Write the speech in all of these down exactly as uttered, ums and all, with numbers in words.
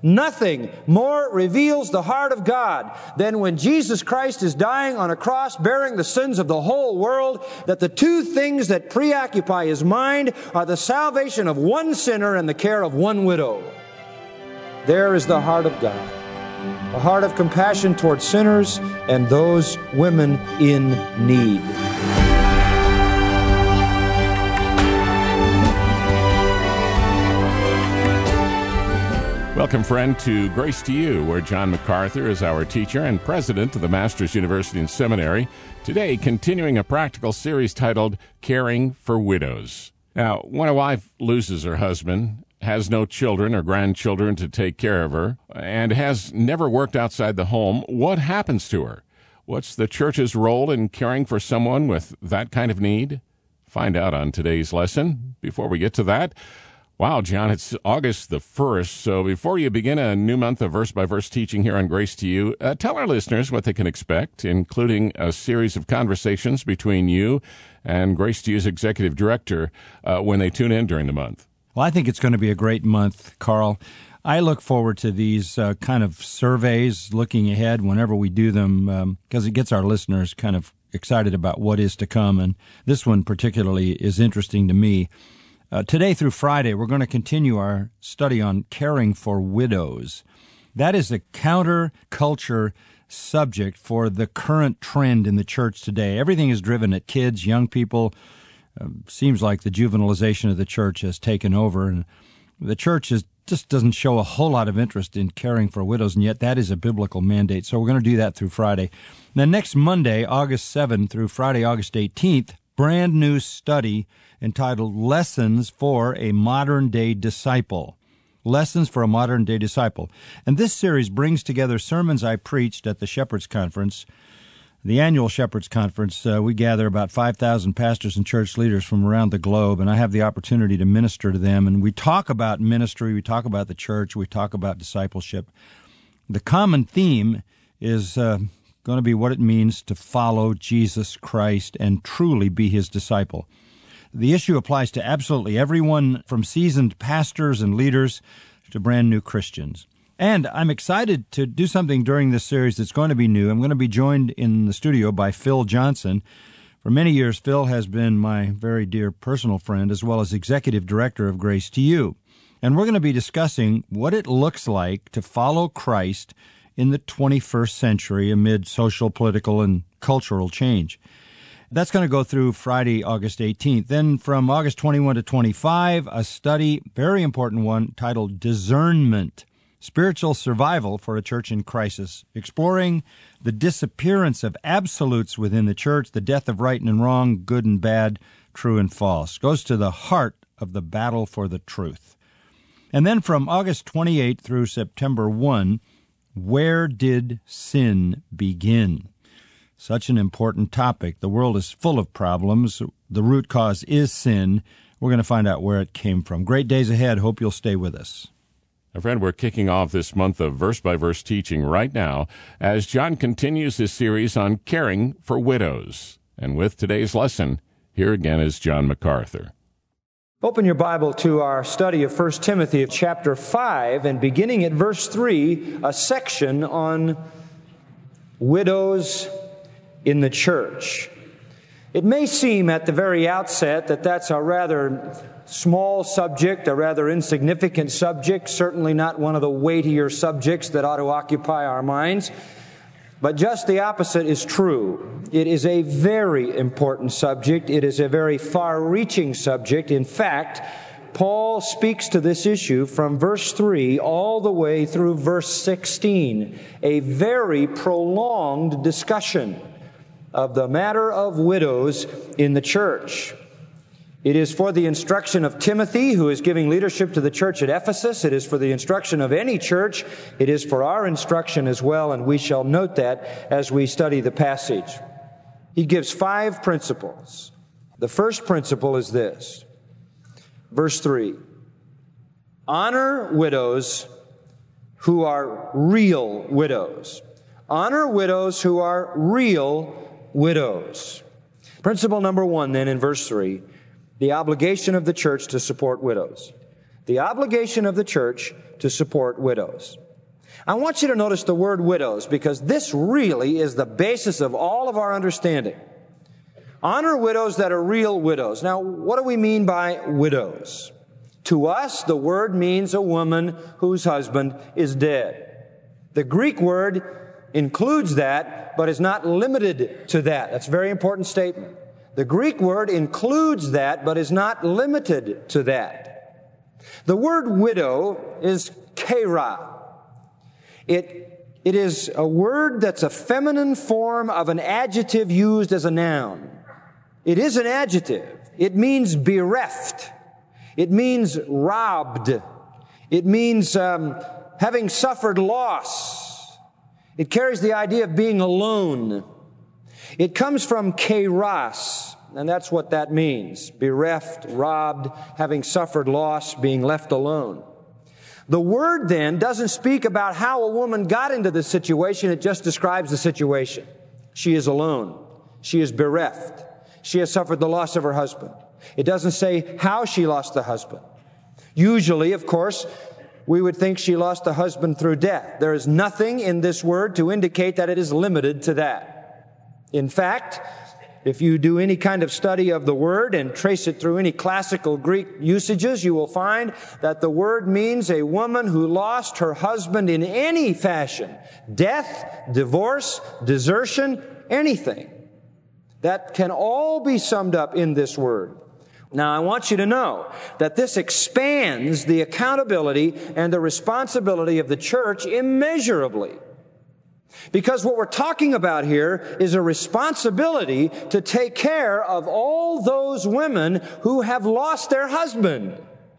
Nothing more reveals the heart of God than when Jesus Christ is dying on a cross, bearing the sins of the whole world, that the two things that preoccupy His mind are the salvation of one sinner and the care of one widow. There is the heart of God, a heart of compassion toward sinners and those women in need. Welcome, friend, to Grace to You, where John MacArthur is our teacher and president of the Masters University and Seminary. Today, continuing a practical series titled Caring for Widows. Now, when a wife loses her husband, has no children or grandchildren to take care of her, and has never worked outside the home, what happens to her? What's the church's role in caring for someone with that kind of need? Find out on today's lesson. Before we get to that, wow, John, it's August the first, so before you begin a new month of verse-by-verse teaching here on Grace to You, uh, tell our listeners what they can expect, including a series of conversations between you and Grace to You's executive director uh, when they tune in during the month. Well, I think it's going to be a great month, Carl. I look forward to these uh, kind of surveys, looking ahead whenever we do them, because um, it gets our listeners kind of excited about what is to come, and this one particularly is interesting to me. Uh, today through Friday, we're going to continue our study on caring for widows. That is a counterculture subject for the current trend in the church today. Everything is driven at kids, young people. Uh, seems like the juvenilization of the church has taken over, and the church is, just doesn't show a whole lot of interest in caring for widows, and yet that is a biblical mandate. So we're going to do that through Friday. Then next Monday, August seventh through Friday, August eighteenth, brand new study entitled Lessons for a Modern-Day Disciple. Lessons for a Modern-Day Disciple. And this series brings together sermons I preached at the Shepherds Conference, the annual Shepherds Conference. Uh, we gather about five thousand pastors and church leaders from around the globe, and I have the opportunity to minister to them. And we talk about ministry, we talk about the church, we talk about discipleship. The common theme is uh, going to be what it means to follow Jesus Christ and truly be His disciple. The issue applies to absolutely everyone, from seasoned pastors and leaders to brand new Christians. And I'm excited to do something during this series that's going to be new. I'm going to be joined in the studio by Phil Johnson. For many years, Phil has been my very dear personal friend, as well as executive director of Grace to You. And we're going to be discussing what it looks like to follow Christ in the twenty-first century amid social, political, and cultural change. That's going to go through Friday, August eighteenth. Then from August twenty-first to twenty-fifth, a study, very important one, titled Discernment, Spiritual Survival for a Church in Crisis, exploring the disappearance of absolutes within the church, the death of right and wrong, good and bad, true and false. Goes to the heart of the battle for the truth. And then from August twenty-eighth through September first, Where Did Sin Begin? Such an important topic. The world is full of problems. The root cause is sin. We're going to find out where it came from. Great days ahead. Hope you'll stay with us. My friend, we're kicking off this month of verse-by-verse teaching right now as John continues his series on caring for widows. And with today's lesson, here again is John MacArthur. Open your Bible to our study of First Timothy chapter five, and beginning at verse three, a section on widows in the church. It may seem at the very outset that that's a rather small subject, a rather insignificant subject, certainly not one of the weightier subjects that ought to occupy our minds. But just the opposite is true. It is a very important subject. It is a very far-reaching subject. In fact, Paul speaks to this issue from verse three all the way through verse sixteen, a very prolonged discussion of the matter of widows in the church. It is for the instruction of Timothy, who is giving leadership to the church at Ephesus. It is for the instruction of any church. It is for our instruction as well, and we shall note that as we study the passage. He gives five principles. The first principle is this. Verse three. Honor widows who are real widows. Honor widows who are real widows. Principle number one, then, in verse three, the obligation of the church to support widows. The obligation of the church to support widows. I want you to notice the word widows, because this really is the basis of all of our understanding. Honor widows that are real widows. Now, what do we mean by widows? To us, the word means a woman whose husband is dead. The Greek word includes that, but is not limited to that. That's a very important statement. The Greek word includes that, but is not limited to that. The word widow is kera. It, it is a word that's a feminine form of an adjective used as a noun. It is an adjective. It means bereft. It means robbed. It means um, having suffered loss. It carries the idea of being alone. It comes from keras, and that's what that means. Bereft, robbed, having suffered loss, being left alone. The word then doesn't speak about how a woman got into this situation. It just describes the situation. She is alone. She is bereft. She has suffered the loss of her husband. It doesn't say how she lost the husband. Usually, of course, we would think she lost the husband through death. There is nothing in this word to indicate that it is limited to that. In fact, if you do any kind of study of the word and trace it through any classical Greek usages, you will find that the word means a woman who lost her husband in any fashion. Death, divorce, desertion, anything. That can all be summed up in this word. Now, I want you to know that this expands the accountability and the responsibility of the church immeasurably. Because what we're talking about here is a responsibility to take care of all those women who have lost their husband,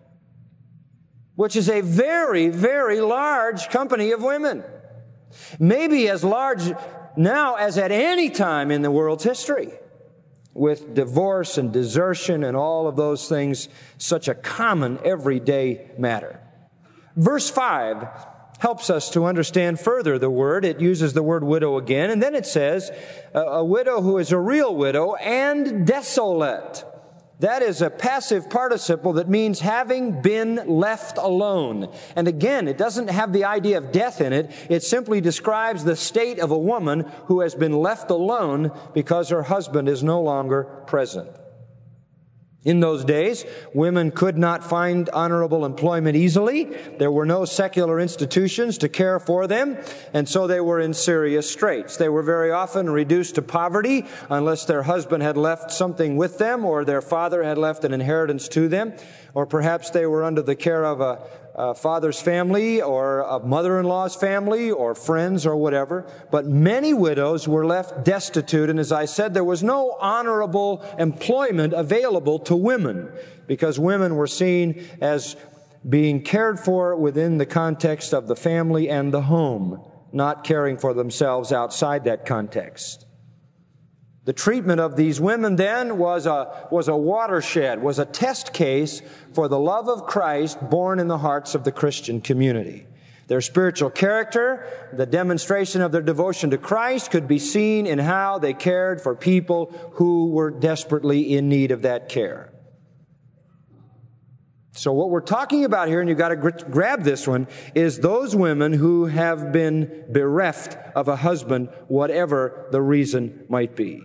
which is a very, very large company of women. Maybe as large now as at any time in the world's history, with divorce and desertion and all of those things, such a common everyday matter. Verse five helps us to understand further the word. It uses the word widow again, and then it says, a, a widow who is a real widow and desolate. That is a passive participle that means having been left alone. And again, it doesn't have the idea of death in it. It simply describes the state of a woman who has been left alone because her husband is no longer present. In those days, women could not find honorable employment easily. There were no secular institutions to care for them, and so they were in serious straits. They were very often reduced to poverty unless their husband had left something with them or their father had left an inheritance to them, or perhaps they were under the care of a, a father's family or a mother-in-law's family or friends or whatever. But many widows were left destitute, and as I said, there was no honorable employment available to women because women were seen as being cared for within the context of the family and the home, not caring for themselves outside that context. The treatment of these women then was a, was a watershed, was a test case for the love of Christ born in the hearts of the Christian community. Their spiritual character, the demonstration of their devotion to Christ could be seen in how they cared for people who were desperately in need of that care. So what we're talking about here, and you've got to gr- grab this one, is those women who have been bereft of a husband, whatever the reason might be.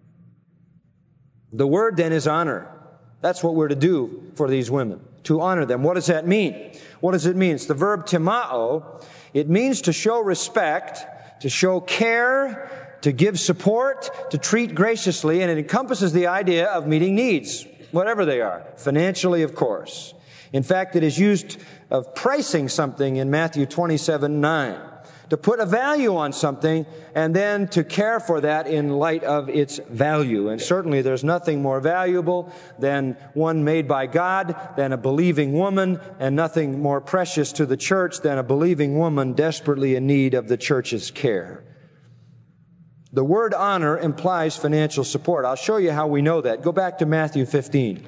The word then is honor. That's what we're to do for these women, to honor them. What does that mean? What does it mean? It's the verb timao. It means to show respect, to show care, to give support, to treat graciously, and it encompasses the idea of meeting needs, whatever they are, financially, of course. In fact, it is used of pricing something in Matthew twenty-seven nine. To put a value on something and then to care for that in light of its value. And certainly there's nothing more valuable than one made by God, than a believing woman, and nothing more precious to the church than a believing woman desperately in need of the church's care. The word honor implies financial support. I'll show you how we know that. Go back to Matthew fifteen.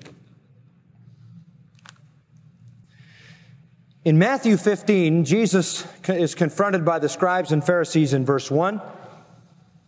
In Matthew fifteen, Jesus is confronted by the scribes and Pharisees in verse one.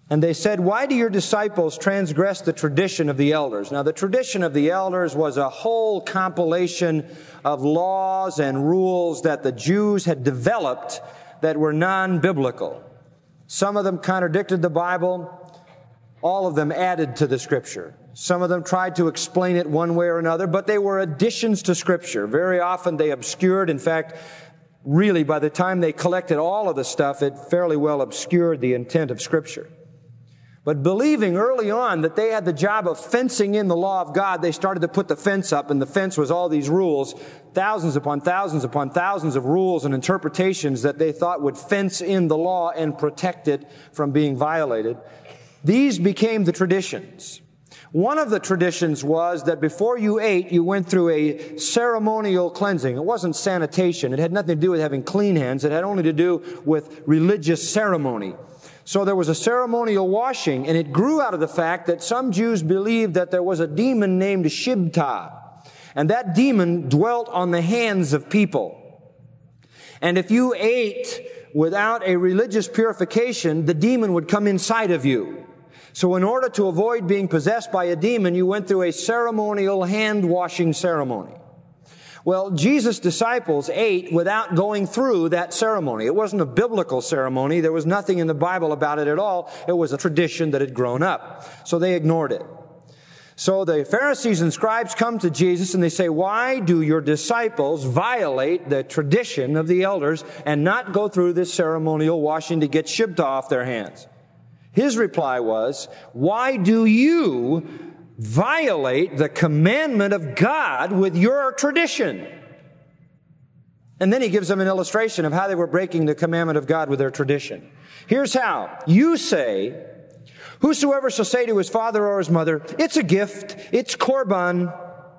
And they said, "Why do your disciples transgress the tradition of the elders?" Now, the tradition of the elders was a whole compilation of laws and rules that the Jews had developed that were non-biblical. Some of them contradicted the Bible. All of them added to the Scripture. Some of them tried to explain it one way or another, but they were additions to Scripture. Very often they obscured. In fact, really, by the time they collected all of the stuff, it fairly well obscured the intent of Scripture. But believing early on that they had the job of fencing in the law of God, they started to put the fence up, and the fence was all these rules, thousands upon thousands upon thousands of rules and interpretations that they thought would fence in the law and protect it from being violated. These became the traditions. One of the traditions was that before you ate, you went through a ceremonial cleansing. It wasn't sanitation. It had nothing to do with having clean hands. It had only to do with religious ceremony. So there was a ceremonial washing, and it grew out of the fact that some Jews believed that there was a demon named Shibta, and that demon dwelt on the hands of people. And if you ate without a religious purification, the demon would come inside of you. So in order to avoid being possessed by a demon, you went through a ceremonial hand-washing ceremony. Well, Jesus' disciples ate without going through that ceremony. It wasn't a biblical ceremony. There was nothing in the Bible about it at all. It was a tradition that had grown up. So they ignored it. So the Pharisees and scribes come to Jesus and they say, "Why do your disciples violate the tradition of the elders and not go through this ceremonial washing to get Shibta off their hands?" His reply was, "Why do you violate the commandment of God with your tradition?" And then he gives them an illustration of how they were breaking the commandment of God with their tradition. Here's how. You say, "Whosoever shall say to his father or his mother, 'It's a gift, it's korban,'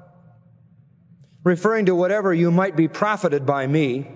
referring to whatever you might be profited by me,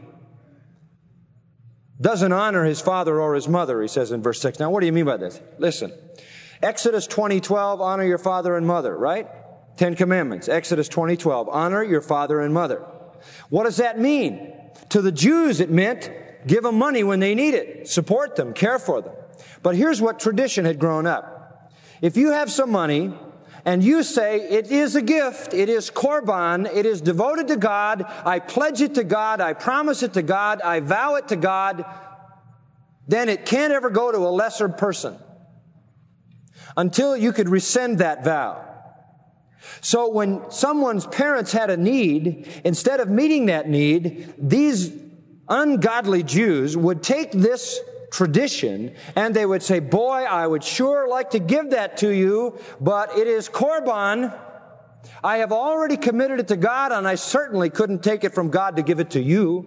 doesn't honor his father or his mother," he says in verse six. Now, what do you mean by this? Listen. Exodus twenty twelve, honor your father and mother, right? Ten Commandments. Exodus twenty twelve, honor your father and mother. What does that mean? To the Jews, it meant give them money when they need it. Support them, care for them. But here's what tradition had grown up. If you have some money and you say, "It is a gift, it is korban, it is devoted to God, I pledge it to God, I promise it to God, I vow it to God," then it can't ever go to a lesser person until you could rescind that vow. So when someone's parents had a need, instead of meeting that need, these ungodly Jews would take this tradition and they would say, "Boy, I would sure like to give that to you, but it is korban. I have already committed it to God, and I certainly couldn't take it from God to give it to you."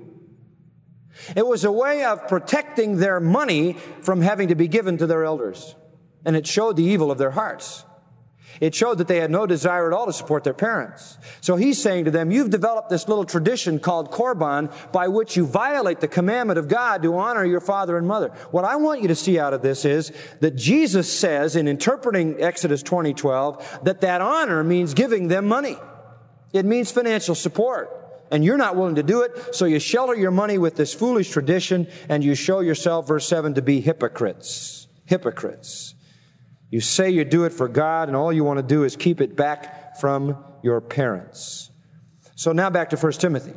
It was a way of protecting their money from having to be given to their elders. And it showed the evil of their hearts. It showed that they had no desire at all to support their parents. So he's saying to them, you've developed this little tradition called korban by which you violate the commandment of God to honor your father and mother. What I want you to see out of this is that Jesus says in interpreting Exodus twenty twelve that that honor means giving them money. It means financial support. And you're not willing to do it, so you shelter your money with this foolish tradition and you show yourself, verse seven, to be hypocrites. Hypocrites. You say you do it for God, and all you want to do is keep it back from your parents. So now back to First Timothy.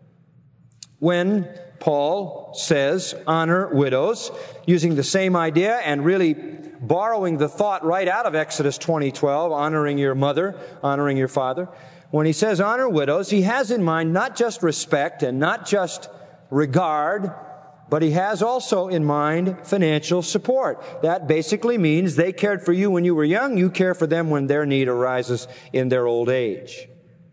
When Paul says, honor widows, using the same idea and really borrowing the thought right out of Exodus twenty twelve, honoring your mother, honoring your father. When he says honor widows, he has in mind not just respect and not just regard, but he has also in mind financial support. That basically means they cared for you when you were young, you care for them when their need arises in their old age.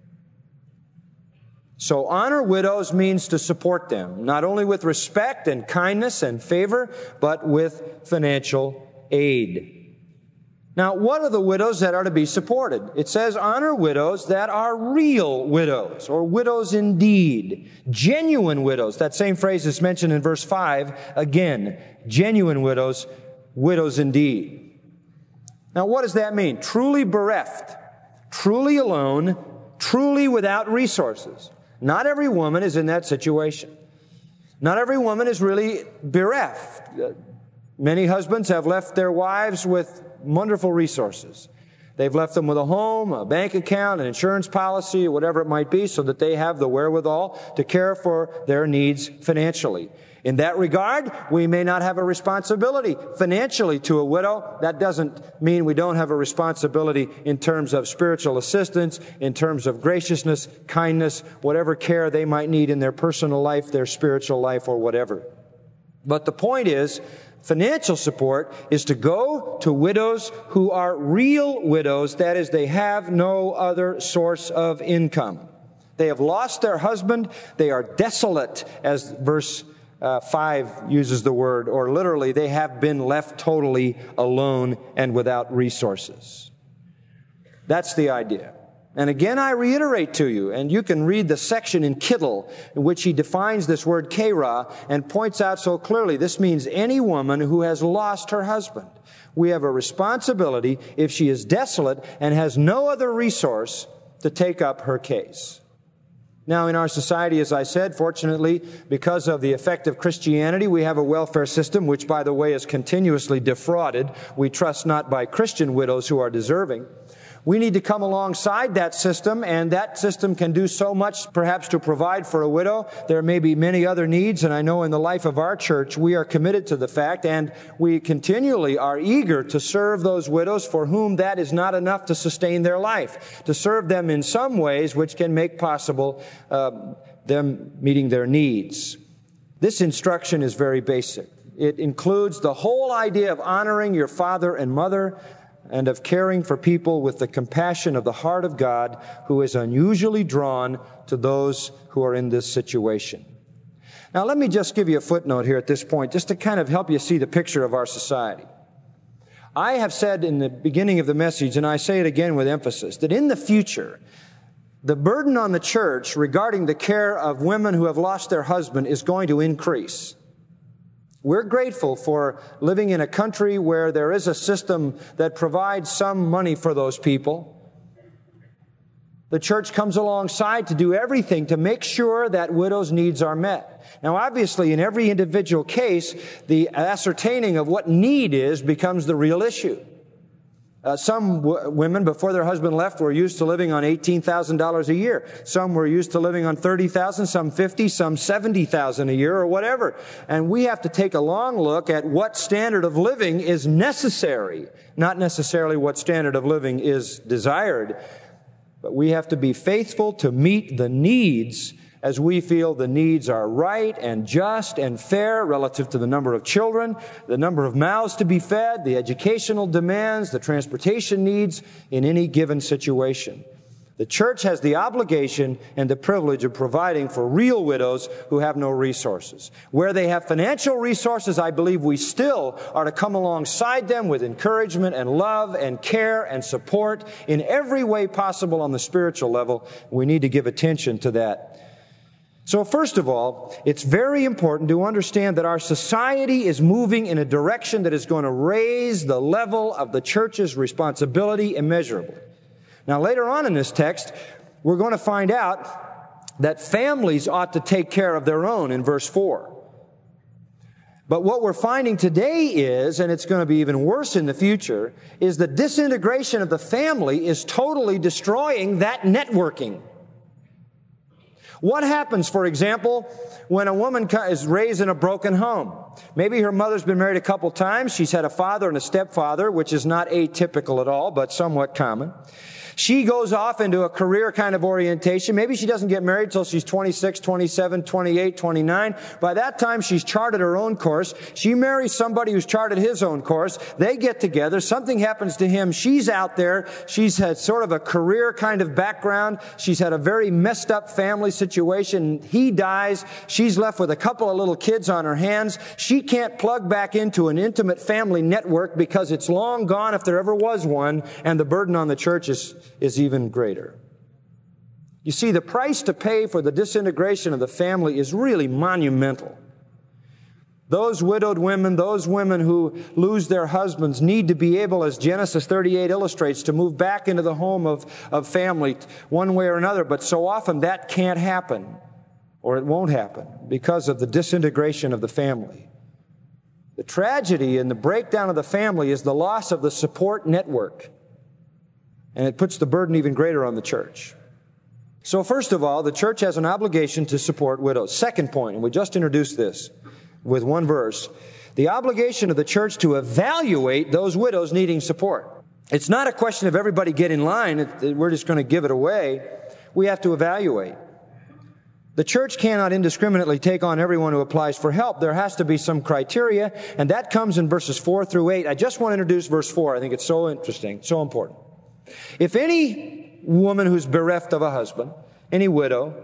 So honor widows means to support them, not only with respect and kindness and favor, but with financial aid. Now, what are the widows that are to be supported? It says honor widows that are real widows, or widows indeed. Genuine widows. That same phrase is mentioned in verse five again. Genuine widows, widows indeed. Now, what does that mean? Truly bereft, truly alone, truly without resources. Not every woman is in that situation. Not every woman is really bereft. Many husbands have left their wives with wonderful resources. They've left them with a home, a bank account, an insurance policy, whatever it might be, so that they have the wherewithal to care for their needs financially. In that regard, we may not have a responsibility financially to a widow. That doesn't mean we don't have a responsibility in terms of spiritual assistance, in terms of graciousness, kindness, whatever care they might need in their personal life, their spiritual life, or whatever. But the point is, financial support is to go to widows who are real widows. That is, they have no other source of income. They have lost their husband. They are desolate, as verse uh, five uses the word, or literally, they have been left totally alone and without resources. That's the idea. And again, I reiterate to you, and you can read the section in Kittel in which he defines this word kera and points out so clearly this means any woman who has lost her husband. We have a responsibility if she is desolate and has no other resource to take up her case. Now, in our society, as I said, fortunately, because of the effect of Christianity, we have a welfare system which, by the way, is continuously defrauded. We trust not by Christian widows who are deserving. We need to come alongside that system, and that system can do so much, perhaps, to provide for a widow. There may be many other needs, and I know in the life of our church, we are committed to the fact, and we continually are eager to serve those widows for whom that is not enough to sustain their life, to serve them in some ways which can make possible uh, them meeting their needs. This instruction is very basic. It includes the whole idea of honoring your father and mother, and of caring for people with the compassion of the heart of God, who is unusually drawn to those who are in this situation. Now, let me just give you a footnote here at this point, just to kind of help you see the picture of our society. I have said in the beginning of the message, and I say it again with emphasis, that in the future, the burden on the church regarding the care of women who have lost their husband is going to increase. We're grateful for living in a country where there is a system that provides some money for those people. The church comes alongside to do everything to make sure that widows' needs are met. Now, obviously, in every individual case, the ascertaining of what need is becomes the real issue. Uh, some w- women, before their husband left, were used to living on eighteen thousand dollars a year. Some were used to living on thirty thousand dollars, some fifty thousand dollars, some seventy thousand dollars a year, or whatever. And we have to take a long look at what standard of living is necessary, not necessarily what standard of living is desired. But we have to be faithful to meet the needs as we feel the needs are right and just and fair relative to the number of children, the number of mouths to be fed, the educational demands, the transportation needs in any given situation. The church has the obligation and the privilege of providing for real widows who have no resources. Where they have financial resources, I believe we still are to come alongside them with encouragement and love and care and support in every way possible on the spiritual level. We need to give attention to that. So first of all, it's very important to understand that our society is moving in a direction that is going to raise the level of the church's responsibility immeasurably. Now, later on in this text, we're going to find out that families ought to take care of their own in verse four. But what we're finding today is, and it's going to be even worse in the future, is the disintegration of the family is totally destroying that networking. What happens, for example, when a woman is raised in a broken home? Maybe her mother's been married a couple times. She's had a father and a stepfather, which is not atypical at all, but somewhat common. She goes off into a career kind of orientation. Maybe she doesn't get married till she's twenty-six, twenty-seven, twenty-eight, twenty-nine. By that time, she's charted her own course. She marries somebody who's charted his own course. They get together. Something happens to him. She's out there. She's had sort of a career kind of background. She's had a very messed up family situation. He dies. She's left with a couple of little kids on her hands. She can't plug back into an intimate family network because it's long gone if there ever was one, and the burden on the church is is even greater. You see, the price to pay for the disintegration of the family is really monumental. Those widowed women, those women who lose their husbands need to be able, as Genesis thirty-eight illustrates, to move back into the home of, of family one way or another. But so often that can't happen, or it won't happen, because of the disintegration of the family. The tragedy in the breakdown of the family is the loss of the support network. And it puts the burden even greater on the church. So first of all, the church has an obligation to support widows. Second point, and we just introduced this with one verse, the obligation of the church to evaluate those widows needing support. It's not a question of everybody get in line, we're just going to give it away. We have to evaluate. The church cannot indiscriminately take on everyone who applies for help. There has to be some criteria, and that comes in verses four through eight. I just want to introduce verse four. I think it's so interesting, so important. If any woman who's bereft of a husband, any widow,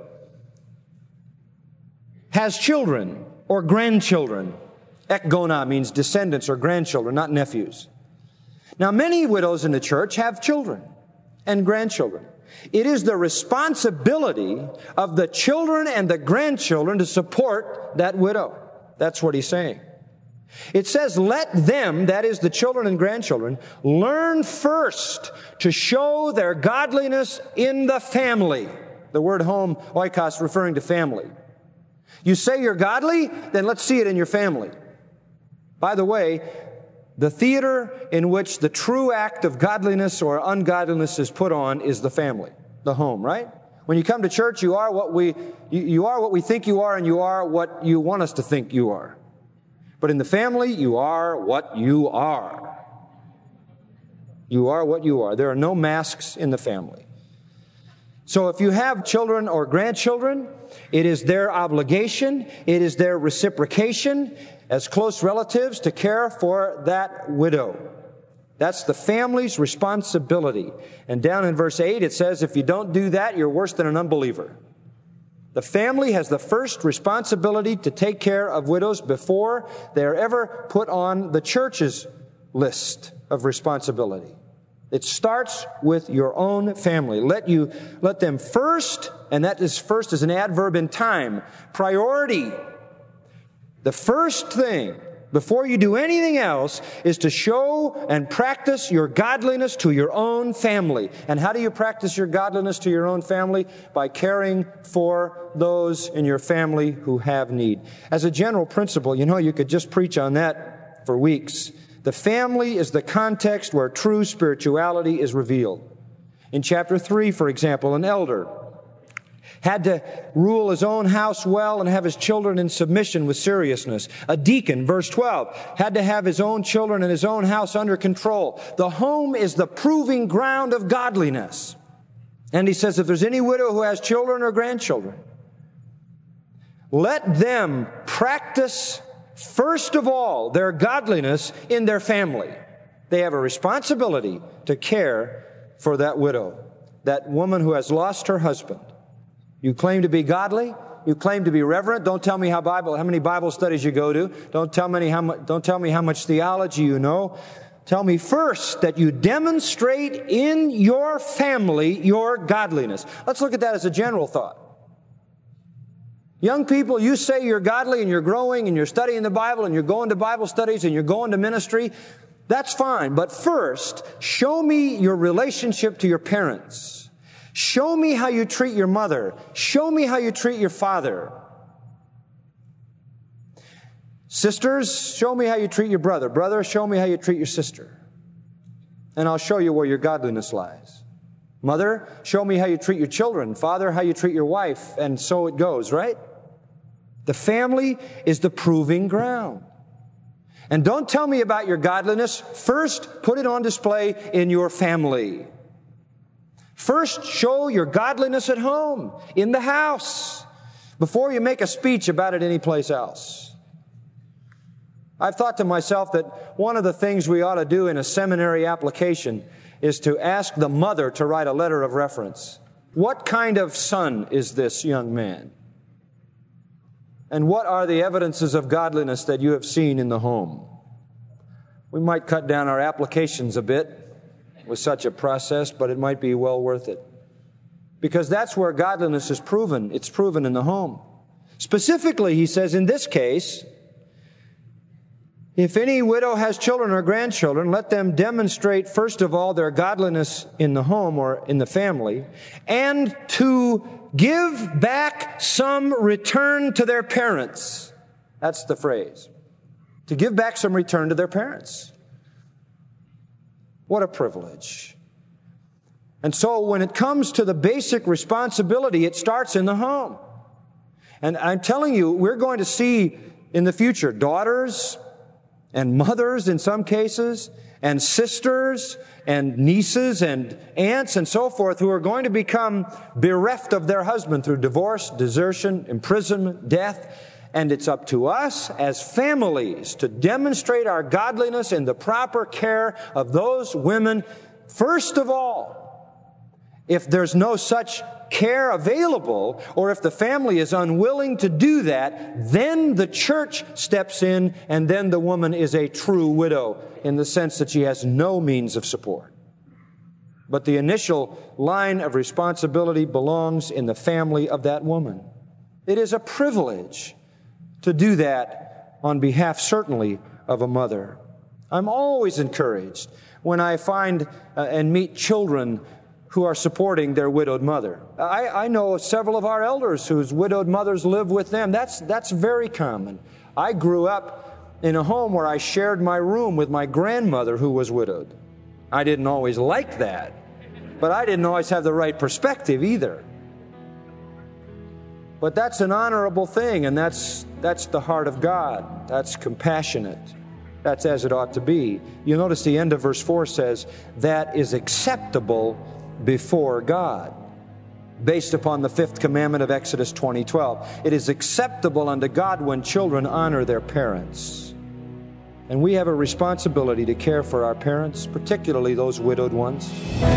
has children or grandchildren, ekgona means descendants or grandchildren, not nephews. Now, many widows in the church have children and grandchildren. It is the responsibility of the children and the grandchildren to support that widow. That's what he's saying. It says, let them, that is the children and grandchildren, learn first to show their godliness in the family. The word home, oikos, referring to family. You say you're godly, then let's see it in your family. By the way, the theater in which the true act of godliness or ungodliness is put on is the family, the home, right? When you come to church, you are what we, you, you are what we think you are, and you are what you want us to think you are. But in the family, you are what you are. You are what you are. There are no masks in the family. So if you have children or grandchildren, it is their obligation, it is their reciprocation as close relatives to care for that widow. That's the family's responsibility. And down in verse eight, it says, if you don't do that, you're worse than an unbeliever. The family has the first responsibility to take care of widows before they are ever put on the church's list of responsibility. It starts with your own family. Let you, let them first, and that is first is an adverb in time, priority. The first thing, before you do anything else, is to show and practice your godliness to your own family. And how do you practice your godliness to your own family? By caring for those in your family who have need. As a general principle, you know, you could just preach on that for weeks. The family is the context where true spirituality is revealed. In chapter three, for example, an elder had to rule his own house well and have his children in submission with seriousness. A deacon, verse twelve, had to have his own children and his own house under control. The home is the proving ground of godliness. And he says, if there's any widow who has children or grandchildren, let them practice, first of all, their godliness in their family. They have a responsibility to care for that widow, that woman who has lost her husband. You claim to be godly. You claim to be reverent. Don't tell me how Bible, how many Bible studies you go to. Don't tell me how much, don't tell me how much theology you know. Tell me first that you demonstrate in your family your godliness. Let's look at that as a general thought. Young people, you say you're godly and you're growing and you're studying the Bible and you're going to Bible studies and you're going to ministry. That's fine. But first, show me your relationship to your parents. Show me how you treat your mother. Show me how you treat your father. Sisters, show me how you treat your brother. Brother, show me how you treat your sister. And I'll show you where your godliness lies. Mother, show me how you treat your children. Father, how you treat your wife. And so it goes, right? The family is the proving ground. And don't tell me about your godliness. First, put it on display in your family. First, show your godliness at home, in the house, before you make a speech about it anyplace else. I've thought to myself that one of the things we ought to do in a seminary application is to ask the mother to write a letter of reference. What kind of son is this young man? And what are the evidences of godliness that you have seen in the home? We might cut down our applications a bit with such a process, but it might be well worth it. Because that's where godliness is proven. It's proven in the home. Specifically, he says, in this case, if any widow has children or grandchildren, let them demonstrate, first of all, their godliness in the home or in the family, and to give back some return to their parents. That's the phrase. to give back some return to their parents. What a privilege. And so when it comes to the basic responsibility, it starts in the home. And I'm telling you, we're going to see in the future daughters and mothers in some cases, and sisters and nieces and aunts and so forth who are going to become bereft of their husband through divorce, desertion, imprisonment, death. And it's up to us as families to demonstrate our godliness in the proper care of those women. First of all, if there's no such care available, or if the family is unwilling to do that, then the church steps in, and then the woman is a true widow in the sense that she has no means of support. But the initial line of responsibility belongs in the family of that woman. It is a privilege to do that on behalf, certainly, of a mother. I'm always encouraged when I find uh, and meet children who are supporting their widowed mother. I, I know several of our elders whose widowed mothers live with them. That's, that's very common. I grew up in a home where I shared my room with my grandmother who was widowed. I didn't always like that, but I didn't always have the right perspective either. But that's an honorable thing, and that's, that's the heart of God. That's compassionate. That's as it ought to be. You'll notice the end of verse four says, that is acceptable before God, based upon the fifth commandment of Exodus twenty twelve. It is acceptable unto God when children honor their parents. And we have a responsibility to care for our parents, particularly those widowed ones.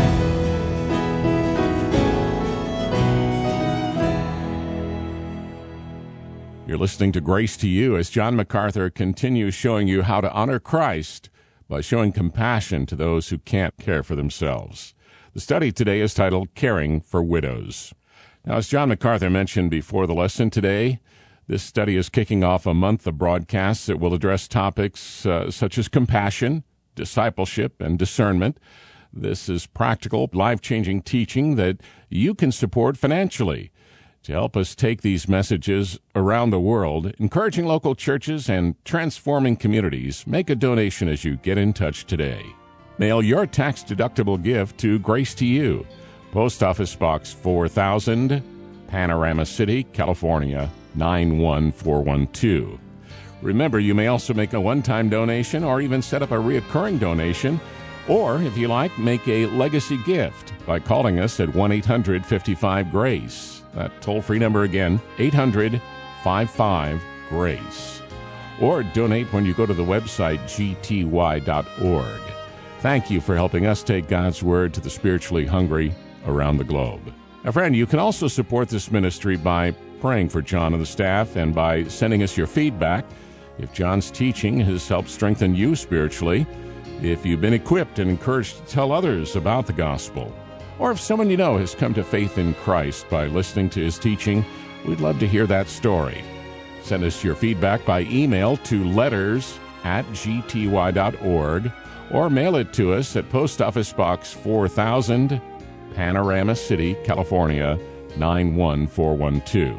You're listening to Grace to You as John MacArthur continues showing you how to honor Christ by showing compassion to those who can't care for themselves. The study today is titled Caring for Widows. Now, as John MacArthur mentioned before the lesson today, this study is kicking off a month of broadcasts that will address topics uh, such as compassion, discipleship, and discernment. This is practical, life-changing teaching that you can support financially. To help us take these messages around the world, encouraging local churches and transforming communities, make a donation as you get in touch today. Mail your tax-deductible gift to Grace to You, Post Office Box four thousand, Panorama City, California, nine one four one two. Remember, you may also make a one-time donation or even set up a recurring donation, or, if you like, make a legacy gift by calling us at one eight hundred fifty-five GRACE. That toll-free number again, eight hundred fifty-five GRACE. Or donate when you go to the website g t y dot org. Thank you for helping us take God's Word to the spiritually hungry around the globe. Now, friend, you can also support this ministry by praying for John and the staff and by sending us your feedback. If John's teaching has helped strengthen you spiritually, if you've been equipped and encouraged to tell others about the gospel, or if someone you know has come to faith in Christ by listening to his teaching, we'd love to hear that story. Send us your feedback by email to letters at g t y dot org or mail it to us at Post Office Box four thousand, Panorama City, California, nine one four one two.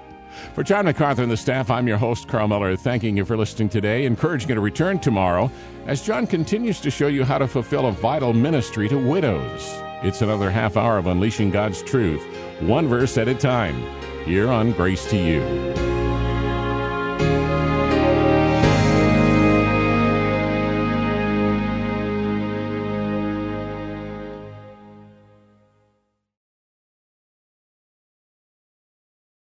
For John MacArthur and the staff, I'm your host, Carl Miller, thanking you for listening today, encouraging you to return tomorrow as John continues to show you how to fulfill a vital ministry to widows. It's another half hour of unleashing God's truth, one verse at a time, here on Grace to You.